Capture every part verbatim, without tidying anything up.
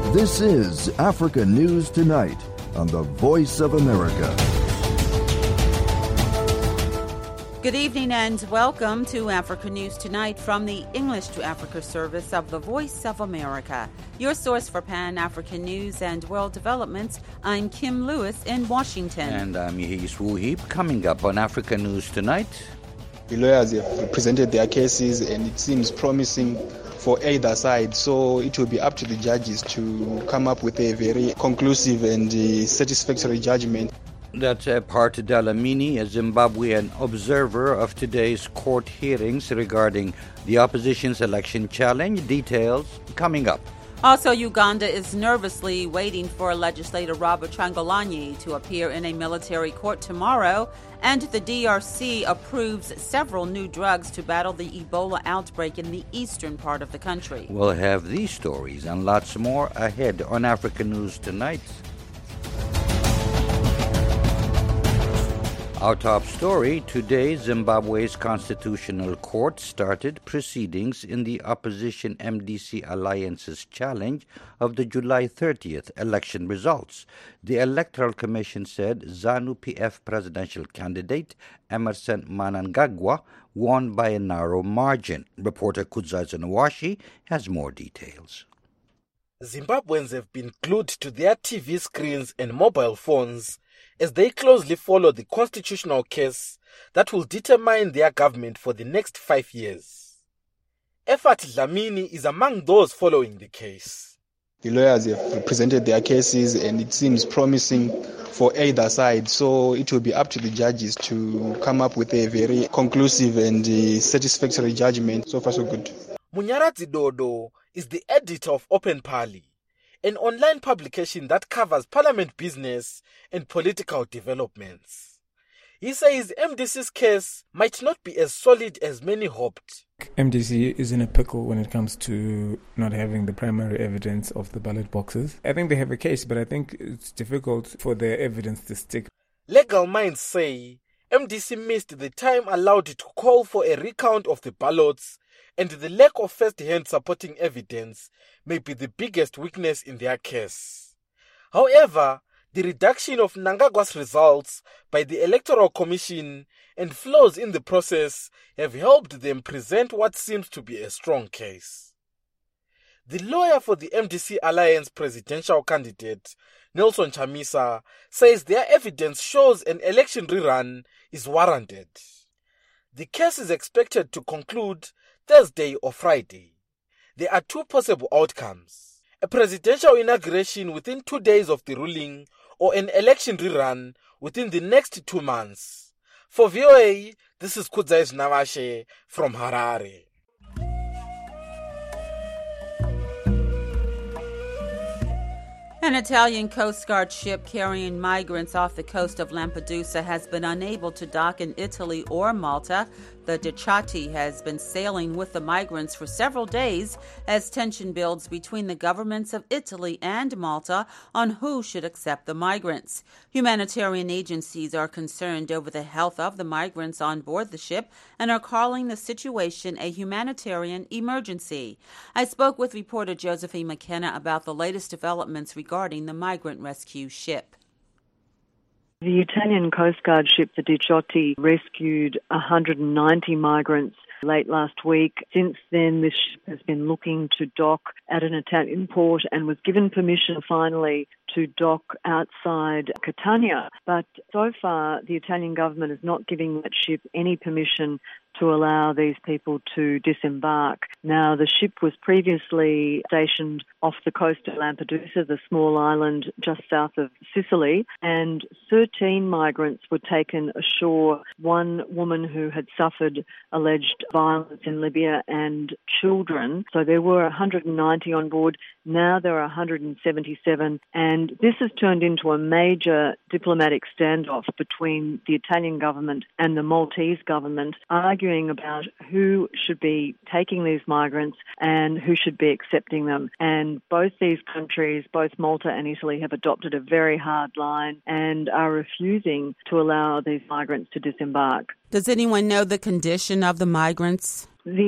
This is Africa News Tonight on the Voice of America. Good evening and welcome to Africa News Tonight from the English to Africa service of the Voice of America. Your source for Pan-African news and world developments. I'm Kim Lewis in Washington. And I'm Yehis Wuhib. Coming up on Africa News Tonight. The lawyers have presented their cases and it seems promising for either side, so it will be up to the judges to come up with a very conclusive and uh, satisfactory judgment. That's uh, Part Dlamini, a Zimbabwean observer of today's court hearings regarding the opposition's election challenge. Details coming up. Also, Uganda is nervously waiting for legislator Robert Kyagulanyi to appear in a military court tomorrow, and the D R C approves several new drugs to battle the Ebola outbreak in the eastern part of the country. We'll have these stories and lots more ahead on Africa News Tonight. Our top story today: Zimbabwe's Constitutional Court started proceedings in the opposition M D C Alliance's challenge of the July thirtieth election results. The Electoral Commission said ZANU-P F presidential candidate Emmerson Mnangagwa won by a narrow margin. Reporter Kudzazi Nawashi has more details. Zimbabweans have been glued to their T V screens and mobile phones as they closely follow the constitutional case that will determine their government for the next five years. Effort Dlamini is among those following the case. The lawyers have presented their cases and it seems promising for either side, so it will be up to the judges to come up with a very conclusive and uh, satisfactory judgment. So far so good. Munyaradzi Dodo is the editor of Open Parley, an online publication that covers parliament business and political developments. He says M D C's case might not be as solid as many hoped. M D C is in a pickle when it comes to not having the primary evidence of the ballot boxes. I think they have a case, but I think it's difficult for their evidence to stick. Legal minds say M D C missed the time allowed to call for a recount of the ballots, and the lack of first-hand supporting evidence may be the biggest weakness in their case. However, the redaction of Mnangagwa's results by the Electoral Commission and flaws in the process have helped them present what seems to be a strong case. The lawyer for the M D C Alliance presidential candidate, Nelson Chamisa, says their evidence shows an election rerun is warranted. The case is expected to conclude Thursday or Friday. There are two possible outcomes: a presidential inauguration within two days of the ruling, or an election rerun within the next two months. For V O A, this is Kudzazi Nawashi from Harare. An Italian Coast Guard ship carrying migrants off the coast of Lampedusa has been unable to dock in Italy or Malta. The Dichati has been sailing with the migrants for several days as tension builds between the governments of Italy and Malta on who should accept the migrants. Humanitarian agencies are concerned over the health of the migrants on board the ship and are calling the situation a humanitarian emergency. I spoke with reporter Josephine McKenna about the latest developments regarding the migrant rescue ship. The Italian Coast Guard ship, the Dichoti, rescued one hundred ninety migrants late last week. Since then, this ship has been looking to dock at an Italian port and was given permission finally to dock outside Catania. But so far, the Italian government is not giving that ship any permission to allow these people to disembark. Now, the ship was previously stationed off the coast of Lampedusa, the small island just south of Sicily, and thirteen migrants were taken ashore. One woman who had suffered alleged violence in Libya and children. So there were one hundred ninety on board. Now there are one hundred seventy-seven, and this has turned into a major diplomatic standoff between the Italian government and the Maltese government, arguing about who should be taking these migrants and who should be accepting them. And both these countries, both Malta and Italy, have adopted a very hard line and are refusing to allow these migrants to disembark. Does anyone know the condition of the migrants? The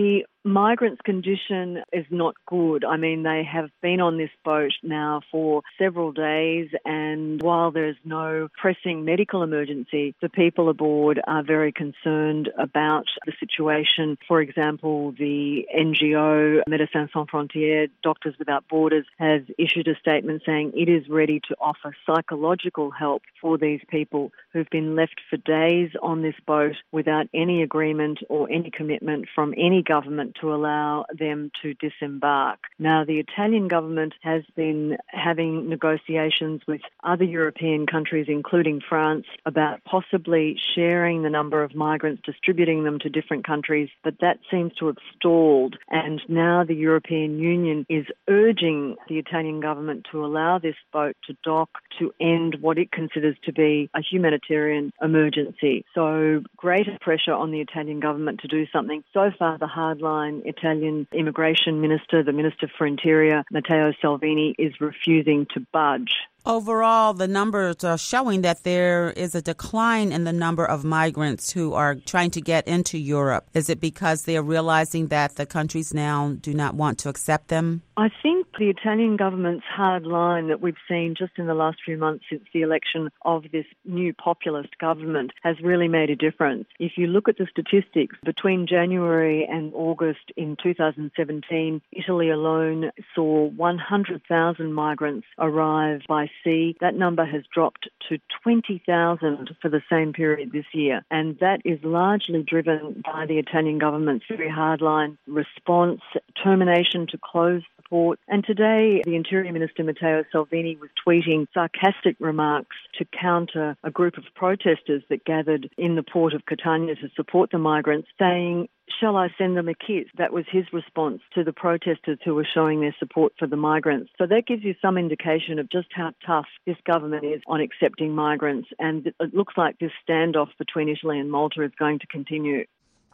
migrants' condition is not good. I mean, they have been on this boat now for several days, and while there's no pressing medical emergency, the people aboard are very concerned about the situation. For example, the N G O Médecins Sans Frontières, Doctors Without Borders, has issued a statement saying it is ready to offer psychological help for these people who've been left for days on this boat without any agreement or any commitment from any government to allow them to disembark. Now, the Italian government has been having negotiations with other European countries, including France, about possibly sharing the number of migrants, distributing them to different countries, but that seems to have stalled. And now the European Union is urging the Italian government to allow this boat to dock to end what it considers to be a humanitarian emergency. So greater pressure on the Italian government to do something. So far, the hardline Italian immigration minister, the Minister for Interior, Matteo Salvini, is refusing to budge. Overall, the numbers are showing that there is a decline in the number of migrants who are trying to get into Europe. Is it because they're realizing that the countries now do not want to accept them? I think the Italian government's hard line that we've seen just in the last few months since the election of this new populist government has really made a difference. If you look at the statistics, between January and August in two thousand seventeen, Italy alone saw one hundred thousand migrants arrive by sea. That number has dropped to twenty thousand for the same period this year. And that is largely driven by the Italian government's very hardline response, determination to close the port. And today, the Interior Minister, Matteo Salvini, was tweeting sarcastic remarks to counter a group of protesters that gathered in the port of Catania to support the migrants, saying, "Shall I send them a kiss?" That was his response to the protesters who were showing their support for the migrants. So that gives you some indication of just how tough this government is on accepting migrants. And it looks like this standoff between Italy and Malta is going to continue.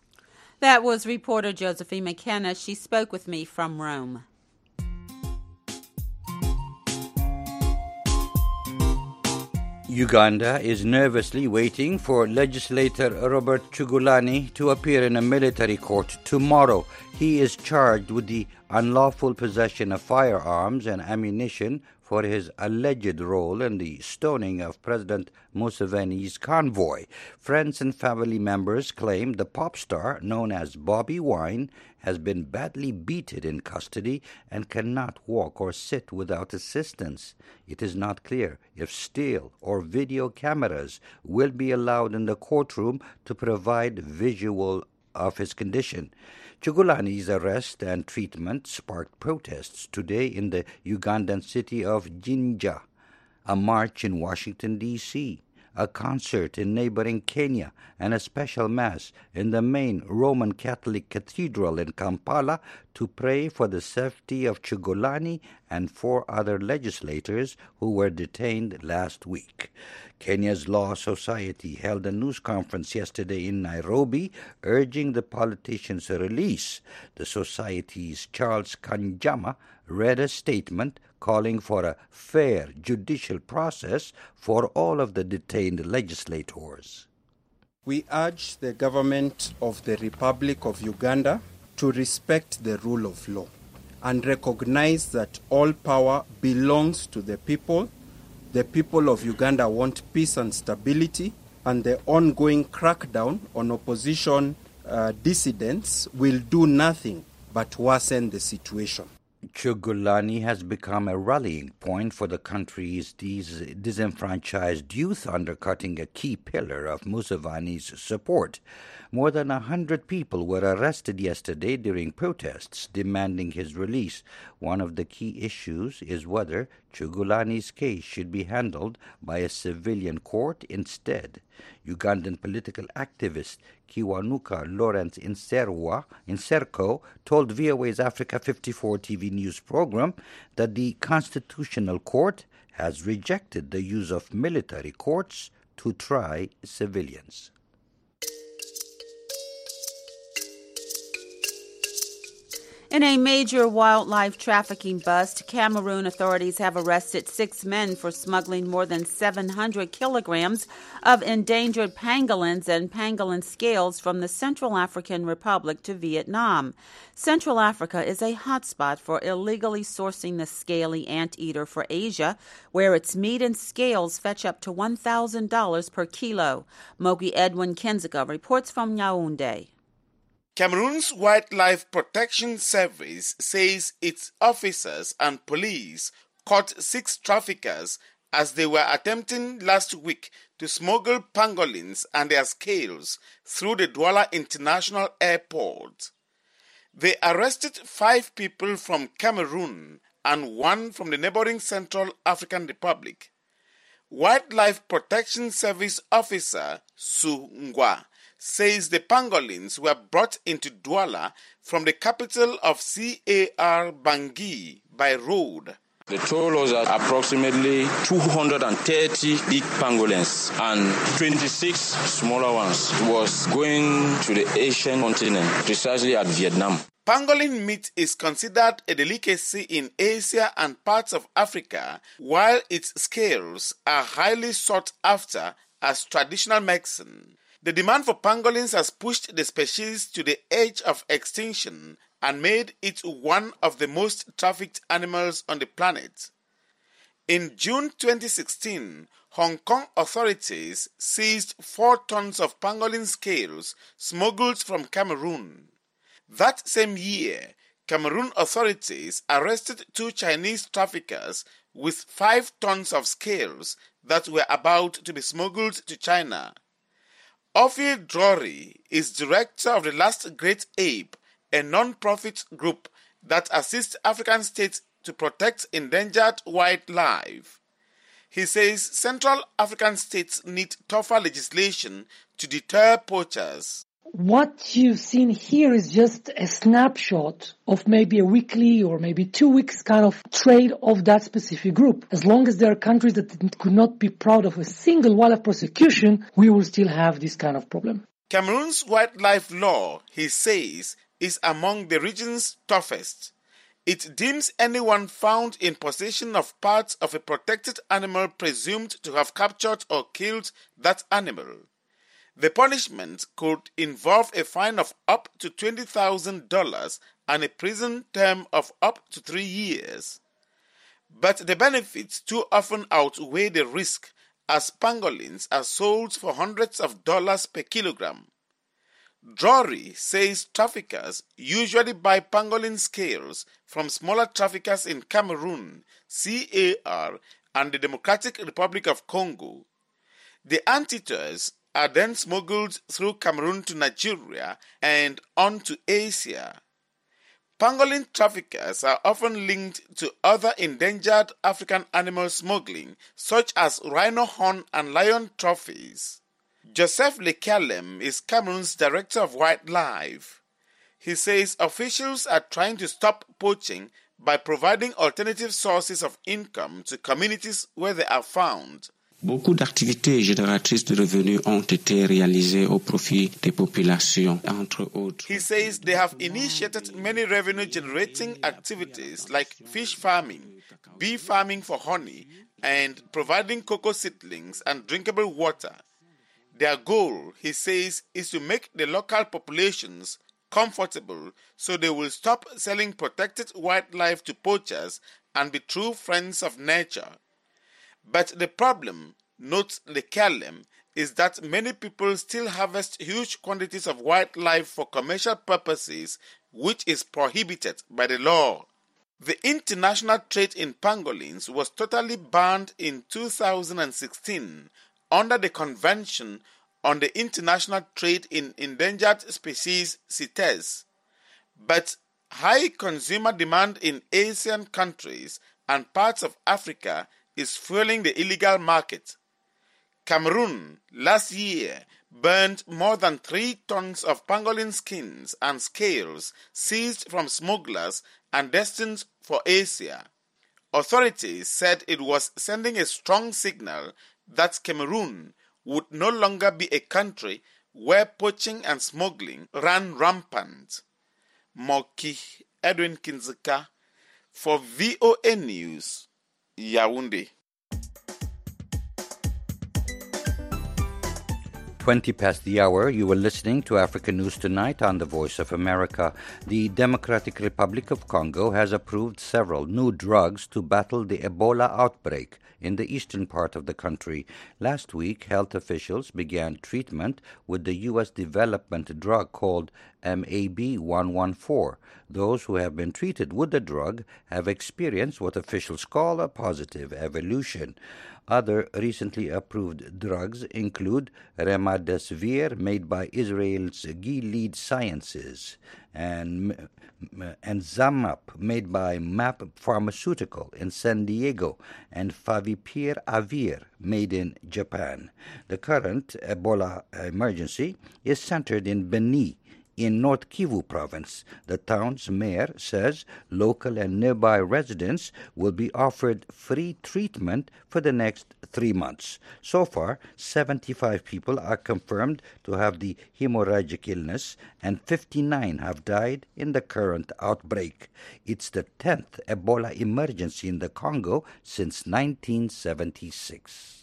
That was reporter Josephine McKenna. She spoke with me from Rome. Uganda is nervously waiting for legislator Robert Kyagulanyi to appear in a military court tomorrow. He is charged with the unlawful possession of firearms and ammunition for his alleged role in the stoning of President Museveni's convoy. Friends and family members claim the pop star, known as Bobi Wine, has been badly beaten in custody and cannot walk or sit without assistance. It is not clear if still or video cameras will be allowed in the courtroom to provide visual of his condition. Kyagulanyi's arrest and treatment sparked protests today in the Ugandan city of Jinja, a march in Washington, D C, a concert in neighboring Kenya, and a special mass in the main Roman Catholic cathedral in Kampala to pray for the safety of Kyagulanyi and four other legislators who were detained last week. Kenya's Law Society held a news conference yesterday in Nairobi urging the politicians' release. The society's Charles Kanjama read a statement calling for a fair judicial process for all of the detained legislators. We urge the government of the Republic of Uganda to respect the rule of law and recognize that all power belongs to the people. The people of Uganda want peace and stability, and the ongoing crackdown on opposition uh, dissidents will do nothing but worsen the situation. Kyagulanyi has become a rallying point for the country's dis- disenfranchised youth, undercutting a key pillar of Museveni's support. More than a hundred people were arrested yesterday during protests demanding his release. One of the key issues is whether Kyagulanyi's case should be handled by a civilian court instead. Ugandan political activist Kiwanuka Lawrence Inserwa, Inserko told V O A's Africa fifty-four T V news program that the Constitutional Court has rejected the use of military courts to try civilians. In a major wildlife trafficking bust, Cameroon authorities have arrested six men for smuggling more than seven hundred kilograms of endangered pangolins and pangolin scales from the Central African Republic to Vietnam. Central Africa is a hotspot for illegally sourcing the scaly anteater for Asia, where its meat and scales fetch up to one thousand dollars per kilo. Mogi Edwin Kenziga reports from Yaoundé. Cameroon's Wildlife Protection Service says its officers and police caught six traffickers as they were attempting last week to smuggle pangolins and their scales through the Douala International Airport. They arrested five people from Cameroon and one from the neighboring Central African Republic. Wildlife Protection Service officer Su Ngwa says the pangolins were brought into Douala from the capital of C A R Bangui by road. The toll was approximately two hundred thirty big pangolins and twenty-six smaller ones. It was going to the Asian continent, precisely at Vietnam. Pangolin meat is considered a delicacy in Asia and parts of Africa, while its scales are highly sought after as traditional medicine. The demand for pangolins has pushed the species to the edge of extinction and made it one of the most trafficked animals on the planet. In June twenty sixteen, Hong Kong authorities seized four tons of pangolin scales smuggled from Cameroon. That same year, Cameroon authorities arrested two Chinese traffickers with five tons of scales that were about to be smuggled to China. Ophir Drury is director of the Last Great Ape, a non-profit group that assists African states to protect endangered wildlife. He says Central African states need tougher legislation to deter poachers. What you've seen here is just a snapshot of maybe a weekly or maybe two weeks kind of trade of that specific group. As long as there are countries that could not be proud of a single wildlife prosecution, we will still have this kind of problem. Cameroon's wildlife law, he says, is among the region's toughest. It deems anyone found in possession of parts of a protected animal presumed to have captured or killed that animal. The punishment could involve a fine of up to twenty thousand dollars and a prison term of up to three years. But the benefits too often outweigh the risk, as pangolins are sold for hundreds of dollars per kilogram. Drury says traffickers usually buy pangolin scales from smaller traffickers in Cameroon, C A R, and the Democratic Republic of Congo. The anteaters are then smuggled through Cameroon to Nigeria and on to Asia. Pangolin traffickers are often linked to other endangered African animal smuggling, such as rhino horn and lion trophies. Joseph Lekalem is Cameroon's director of wildlife. He says officials are trying to stop poaching by providing alternative sources of income to communities where they are found. Beaucoup d'activités génératrices de revenus ont été réalisées au profit des populations, entre autres. He says they have initiated many revenue-generating activities like fish farming, bee farming for honey, and providing cocoa seedlings and drinkable water. Their goal, he says, is to make the local populations comfortable so they will stop selling protected wildlife to poachers and be true friends of nature. But the problem, notes Lekalem, is that many people still harvest huge quantities of wildlife for commercial purposes, which is prohibited by the law. The international trade in pangolins was totally banned in two thousand sixteen under the Convention on the International Trade in Endangered Species, CITES. But high consumer demand in Asian countries and parts of Africa is fueling the illegal market. Cameroon last year burned more than three tons of pangolin skins and scales seized from smugglers and destined for Asia. Authorities said it was sending a strong signal that Cameroon would no longer be a country where poaching and smuggling ran rampant. Moki Edwin Kinzeka for V O A News, Yaoundé. twenty past the hour, you were listening to Africa News Tonight on the Voice of America. The Democratic Republic of Congo has approved several new drugs to battle the Ebola outbreak in the eastern part of the country. Last week, health officials began treatment with the U S development drug called M A B one one four. Those who have been treated with the drug have experienced what officials call a positive evolution. Other recently approved drugs include Remdesivir, made by Israel's Gilead Sciences, and, and Zamap, made by M A P Pharmaceutical in San Diego, and Favipiravir, made in Japan. The current Ebola emergency is centered in Beni, in North Kivu province. The town's mayor says local and nearby residents will be offered free treatment for the next three months. So far, seventy-five people are confirmed to have the hemorrhagic illness, and fifty-nine have died in the current outbreak. It's the tenth Ebola emergency in the Congo since nineteen seventy-six.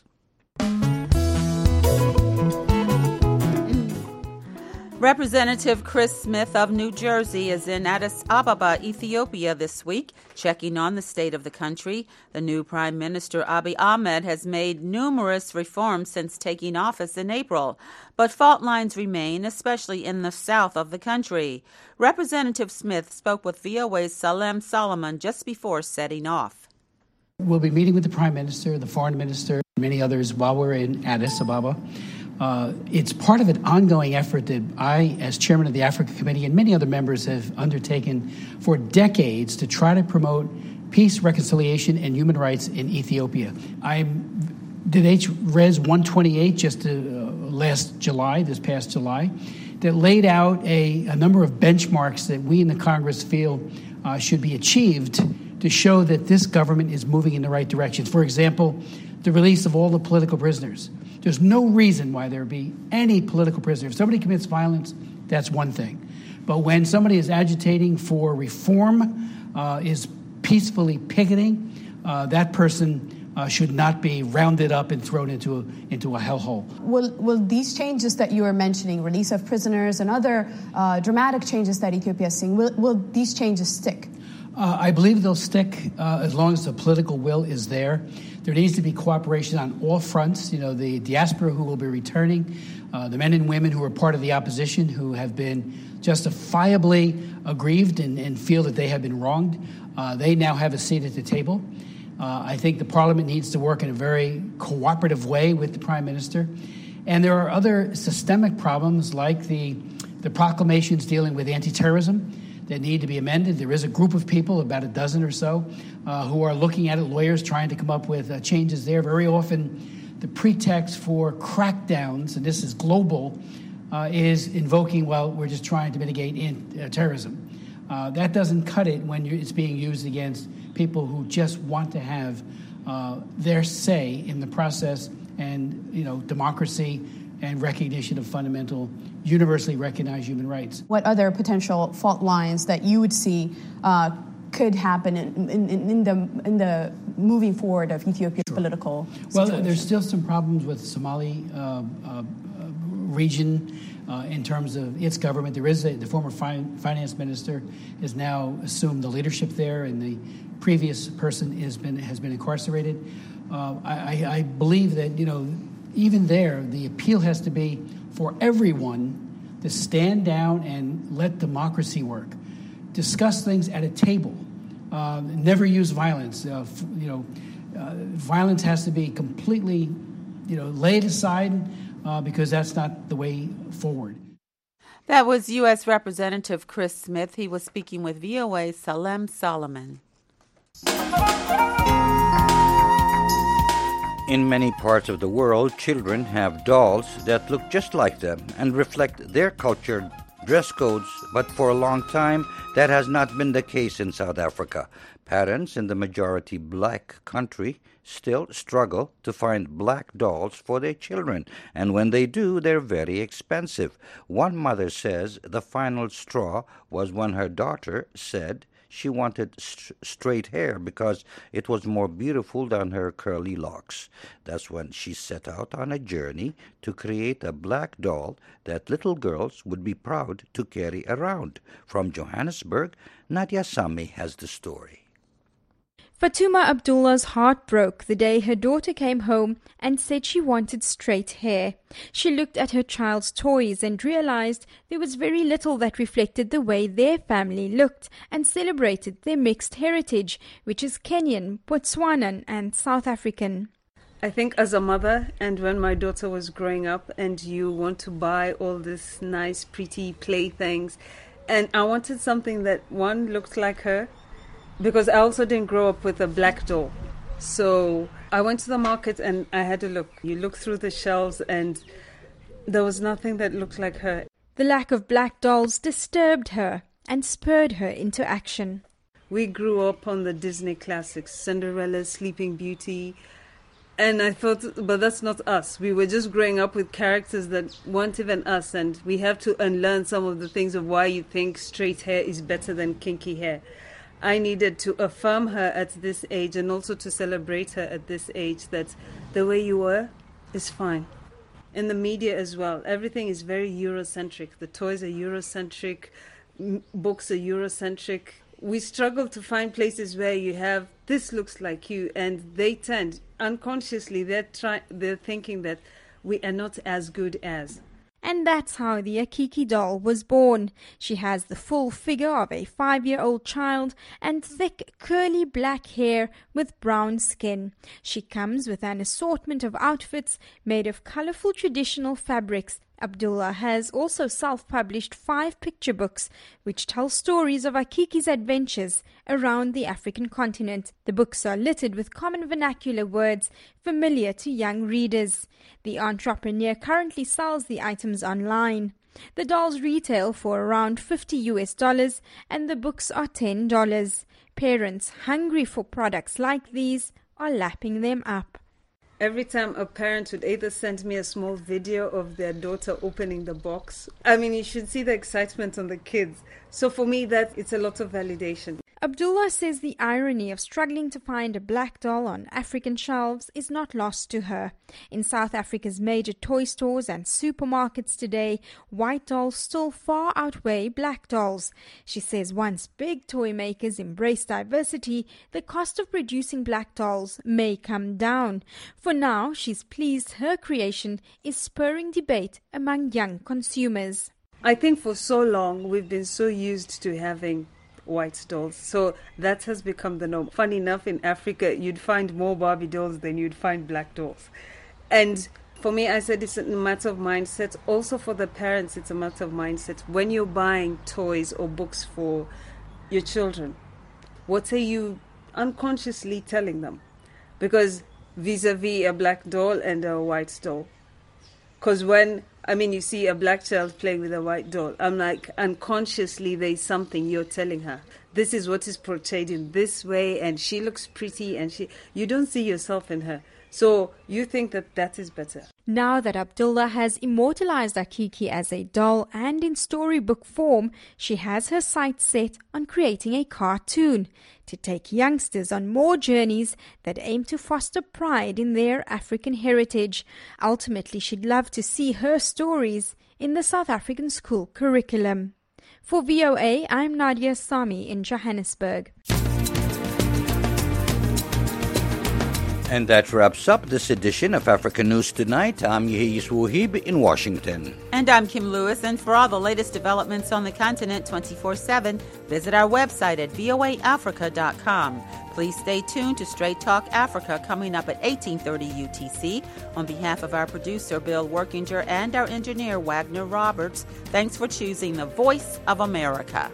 Representative Chris Smith of New Jersey is in Addis Ababa, Ethiopia this week, checking on the state of the country. The new Prime Minister Abiy Ahmed has made numerous reforms since taking office in April, but fault lines remain, especially in the south of the country. Representative Smith spoke with V O A's Salem Solomon just before setting off. We'll be meeting with the Prime Minister, the Foreign Minister, and many others while we're in Addis Ababa. Uh, it's part of an ongoing effort that I, as chairman of the Africa Committee, and many other members have undertaken for decades to try to promote peace, reconciliation, and human rights in Ethiopia. I did H Res one twenty-eight just uh, last July, this past July, that laid out a, a number of benchmarks that we in the Congress feel uh, should be achieved to show that this government is moving in the right direction. For example, the release of all the political prisoners. There's no reason why there be any political prisoner. If somebody commits violence, that's one thing. But when somebody is agitating for reform, uh, is peacefully picketing, uh, that person uh, should not be rounded up and thrown into a, into a hellhole. Will, will these changes that you are mentioning, release of prisoners and other uh, dramatic changes that Ethiopia is seeing, will, will these changes stick? Uh, I believe they'll stick uh, as long as the political will is there. There needs to be cooperation on all fronts. You know, the diaspora who will be returning, uh, the men and women who are part of the opposition who have been justifiably aggrieved and, and feel that they have been wronged. Uh, they now have a seat at the table. Uh, I think the Parliament needs to work in a very cooperative way with the Prime Minister. And there are other systemic problems like the, the proclamations dealing with anti-terrorism that need to be amended. There is a group of people, about a dozen or so, uh, who are looking at it, lawyers trying to come up with uh, changes there. Very often the pretext for crackdowns, and this is global, uh, is invoking, well, we're just trying to mitigate in, uh, terrorism. Uh, that doesn't cut it when you're, it's being used against people who just want to have uh, their say in the process and, you know, democracy and recognition of fundamental, universally recognized human rights. What other potential fault lines that you would see uh, could happen in, in, in the in the moving forward of Ethiopia's sure. political situation? Well, there's still some problems with Somali uh, uh, region uh, in terms of its government. There is a, the former fi- finance minister has now assumed the leadership there, and the previous person has been has been incarcerated. Uh, I, I believe that, you know, even there, the appeal has to be for everyone to stand down and let democracy work. Discuss things at a table. Uh, never use violence. Uh, f- you know, uh, violence has to be completely, you know, laid aside uh, because that's not the way forward. That was U S Representative Chris Smith. He was speaking with V O A's Salem Solomon. In many parts of the world, children have dolls that look just like them and reflect their culture, dress codes, but for a long time, that has not been the case in South Africa. Parents in the majority black country still struggle to find black dolls for their children, and when they do, they're very expensive. One mother says the final straw was when her daughter said she wanted st- straight hair because it was more beautiful than her curly locks. That's when she set out on a journey to create a black doll that little girls would be proud to carry around. From Johannesburg, Nadia Sami has the story. Fatuma Abdullah's heart broke the day her daughter came home and said she wanted straight hair. She looked at her child's toys and realized there was very little that reflected the way their family looked and celebrated their mixed heritage, which is Kenyan, Botswanan and South African. I think as a mother, and when my daughter was growing up, and you want to buy all these nice, pretty playthings, and I wanted something that, one, looked like her, because I also didn't grow up with a black doll. So I went to the market and I had to look. You look through the shelves and there was nothing that looked like her. The lack of black dolls disturbed her and spurred her into action. We grew up on the Disney classics, Cinderella, Sleeping Beauty, and I thought, but that's not us. We were just growing up with characters that weren't even us, and we have to unlearn some of the things of why you think straight hair is better than kinky hair. I needed to affirm her at this age and also to celebrate her at this age that the way you were is fine. In the media as well, everything is very Eurocentric. The toys are Eurocentric, m- books are Eurocentric. We struggle to find places where you have, this looks like you, and they tend, unconsciously, they're, try- they're thinking that we are not as good as. And that's how the Akiki doll was born. She has the full figure of a five-year-old child and thick, curly black hair with brown skin. She comes with an assortment of outfits made of colorful traditional fabrics. Abdullah has also self-published five picture books which tell stories of Akiki's adventures around the African continent. The books are littered with common vernacular words familiar to young readers. The entrepreneur currently sells the items online. The dolls retail for around fifty U S dollars and the books are ten dollars. Parents hungry for products like these are lapping them up. Every time a parent would either send me a small video of their daughter opening the box. I mean, you should see the excitement on the kids. So for me, that it's a lot of validation. Abdullah says the irony of struggling to find a black doll on African shelves is not lost to her. In South Africa's major toy stores and supermarkets today, white dolls still far outweigh black dolls. She says once big toy makers embrace diversity, the cost of producing black dolls may come down. For now, she's pleased her creation is spurring debate among young consumers. I think for so long we've been so used to having white dolls, so that has become the norm. Funny enough, in Africa you'd find more Barbie dolls than you'd find black dolls. And for me, I said it's a matter of mindset. Also for the parents, it's a matter of mindset. When you're buying toys or books for your children, what are you unconsciously telling them? Because vis-a-vis a black doll and a white doll, because when I mean, you see a black child playing with a white doll, I'm like, unconsciously there's something you're telling her. This is what is portrayed in this way, and she looks pretty, and she you don't see yourself in her. So you think that that is better. Now that Abdullah has immortalized Akiki as a doll and in storybook form, she has her sights set on creating a cartoon to take youngsters on more journeys that aim to foster pride in their African heritage. Ultimately, she'd love to see her stories in the South African school curriculum. For V O A, I'm Nadia Sami in Johannesburg. And that wraps up this edition of Africa News Tonight. I'm Yehis Wuhib in Washington. And I'm Kim Lewis. And for all the latest developments on the continent twenty-four seven, visit our website at V O A Africa dot com. Please stay tuned to Straight Talk Africa coming up at eighteen thirty U T C. On behalf of our producer, Bill Workinger, and our engineer, Wagner Roberts, thanks for choosing the Voice of America.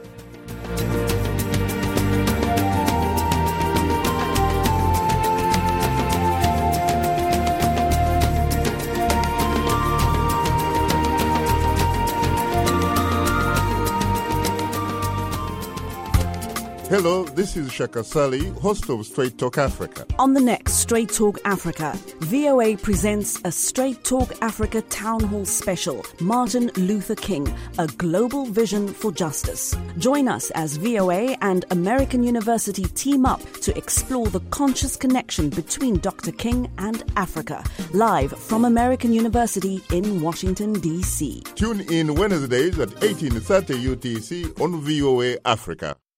Hello, this is Shaka Sali, host of Straight Talk Africa. On the next Straight Talk Africa, V O A presents a Straight Talk Africa Town Hall special, Martin Luther King, A Global Vision for Justice. Join us as V O A and American University team up to explore the conscious connection between Doctor King and Africa. Live from American University in Washington, D C. Tune in Wednesdays at eighteen thirty U T C on V O A Africa.